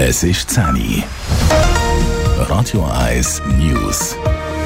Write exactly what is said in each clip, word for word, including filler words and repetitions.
Es ist zehn Uhr. Radio eins News.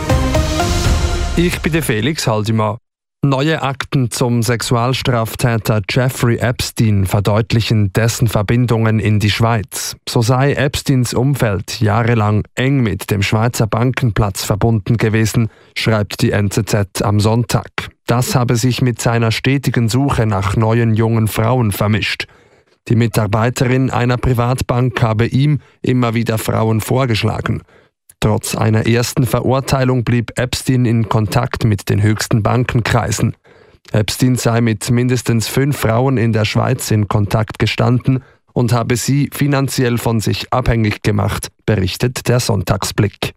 Ich bin der Felix Haldimann. Neue Akten zum Sexualstraftäter Jeffrey Epstein verdeutlichen dessen Verbindungen in die Schweiz. So sei Epsteins Umfeld jahrelang eng mit dem Schweizer Bankenplatz verbunden gewesen, schreibt die N Z Z am Sonntag. Das habe sich mit seiner stetigen Suche nach neuen jungen Frauen vermischt. Die Mitarbeiterin einer Privatbank habe ihm immer wieder Frauen vorgeschlagen. Trotz einer ersten Verurteilung blieb Epstein in Kontakt mit den höchsten Bankenkreisen. Epstein sei mit mindestens fünf Frauen in der Schweiz in Kontakt gestanden und habe sie finanziell von sich abhängig gemacht, berichtet der Sonntagsblick.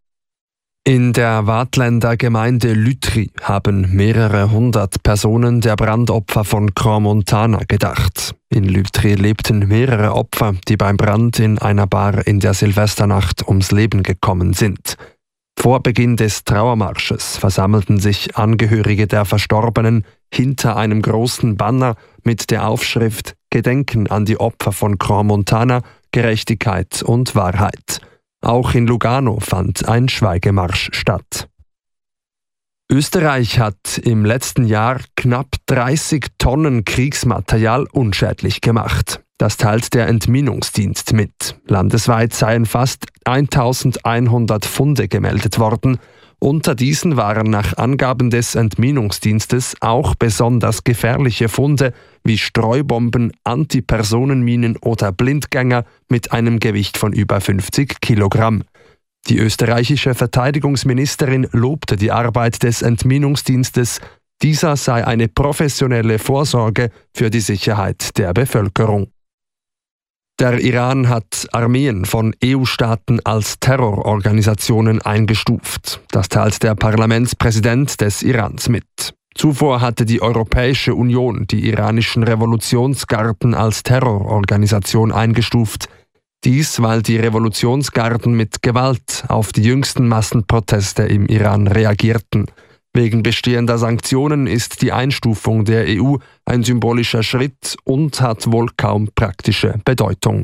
In der Waadtländer Gemeinde Lütry haben mehrere hundert Personen der Brandopfer von Crans-Montana gedacht. In Lütry lebten mehrere Opfer, die beim Brand in einer Bar in der Silvesternacht ums Leben gekommen sind. Vor Beginn des Trauermarsches versammelten sich Angehörige der Verstorbenen hinter einem großen Banner mit der Aufschrift »Gedenken an die Opfer von Crans-Montana, Gerechtigkeit und Wahrheit«. Auch in Lugano fand ein Schweigemarsch statt. Österreich hat im letzten Jahr knapp dreißig Tonnen Kriegsmaterial unschädlich gemacht. Das teilt der Entminungsdienst mit. Landesweit seien fast eintausendeinhundert Funde gemeldet worden. Unter diesen waren nach Angaben des Entminungsdienstes auch besonders gefährliche Funde wie Streubomben, Antipersonenminen oder Blindgänger mit einem Gewicht von über fünfzig Kilogramm. Die österreichische Verteidigungsministerin lobte die Arbeit des Entminungsdienstes. Dieser sei eine professionelle Vorsorge für die Sicherheit der Bevölkerung. Der Iran hat Armeen von E U-Staaten als Terrororganisationen eingestuft. Das teilt der Parlamentspräsident des Irans mit. Zuvor hatte die Europäische Union die iranischen Revolutionsgarden als Terrororganisation eingestuft. Dies, weil die Revolutionsgarden mit Gewalt auf die jüngsten Massenproteste im Iran reagierten. Wegen bestehender Sanktionen ist die Einstufung der E U ein symbolischer Schritt und hat wohl kaum praktische Bedeutung.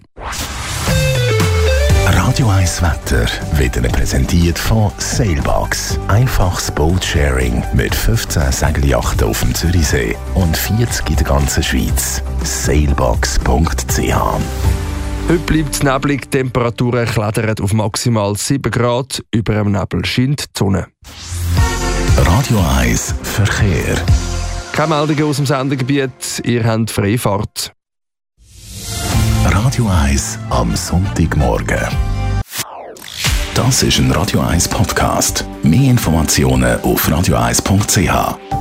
Radio eins Wetter wird Ihnen präsentiert von Sailbox. Einfaches Boatsharing mit fünfzehn Segelyachten auf dem Zürichsee und vierzig in der ganzen Schweiz. sailbox punkt c h. Heute bleibt es neblig, die Temperaturen klettern auf maximal sieben Grad, über dem Nebel scheint die Sonne. Radio eins Verkehr. Keine Meldungen aus dem Sendegebiet, ihr habt Freifahrt. Radio eins am Sonntagmorgen. Das ist ein Radio eins Podcast. Mehr Informationen auf radio eins punkt c h.